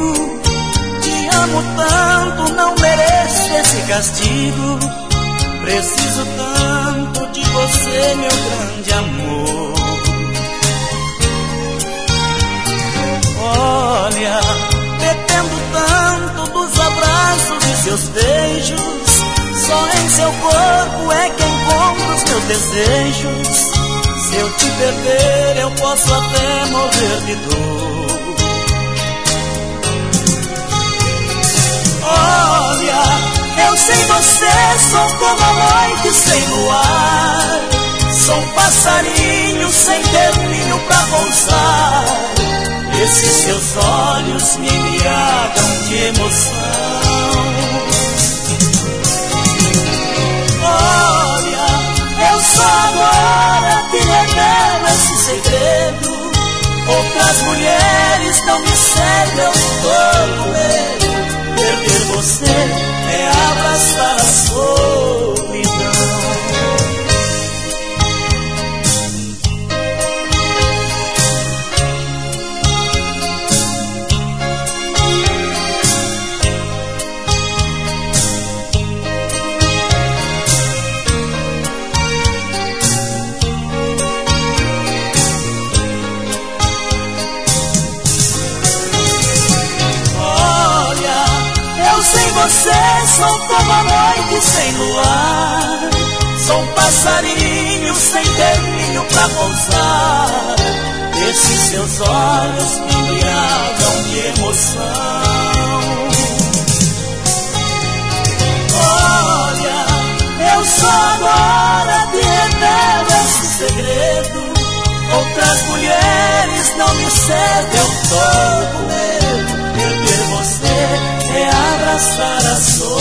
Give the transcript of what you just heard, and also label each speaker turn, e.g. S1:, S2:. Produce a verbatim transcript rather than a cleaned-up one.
S1: Te amo tanto, não mereço esse castigo. Preciso tanto de você, meu grande amor. Olha, dependo tanto dos abraços e seus beijos. Só em seu corpo é que encontro os meus desejos. Se eu te perder, eu posso até morrer de dor. Olha, eu sem você sou como a noite sem luar. Sou um passarinho sem ter ninho pra pousar. Esses seus olhos me embriagam de emoção. Olha, eu só agora te revelo esse segredo. Outras mulheres não me cegam, eu tô com medo. Perder você é abraçar a solidão. Sem você sou como a noite sem luar. Sou um passarinho sem ter ninho pra pousar. Esses seus olhos me embriagam de emoção. Olha, eu só agora te revelo esse segredo. Outras mulheres não me cedem, eu tô com medo. Perder você é abraçar a solidão.